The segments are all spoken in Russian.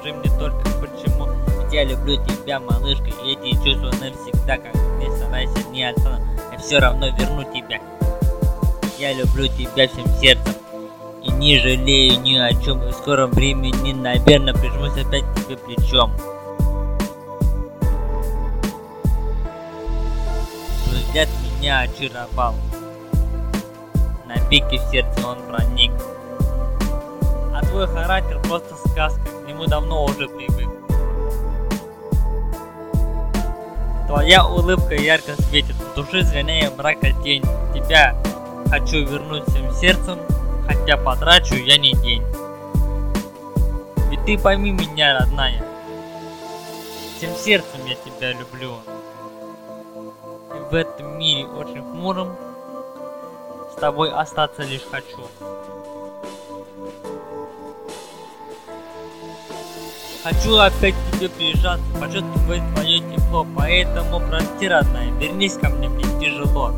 скажи мне только почему. Ведь я люблю тебя, малышка, и эти чувства навсегда. Как не старайся, не отстану, я все равно верну тебя. Я люблю тебя всем сердцем и не жалею ни о чем. И в скором времени, наверное, прижмусь опять к тебе плечом. Твой взгляд меня очаровал, на пике в сердце он проник. А твой характер просто сказка, к нему давно уже привык. Твоя улыбка ярко светит, в душе сгоняя мрака тень. Тебя хочу вернуть всем сердцем, хотя потрачу я не день. Ведь ты пойми меня, родная, всем сердцем я тебя люблю. И в этом мире очень хмуром с тобой остаться лишь хочу. Хочу опять к тебе прижаться, почувствовать твое тепло. Поэтому прости, родная, вернись ко мне тяжело.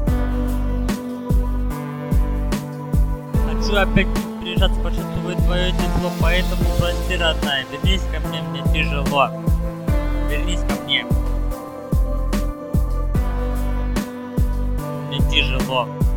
Хочу опять к тебе прижаться, почувствовать твое тепло. Поэтому прости, родная, вернись ко мне тяжело. Вернись ко мне тяжело.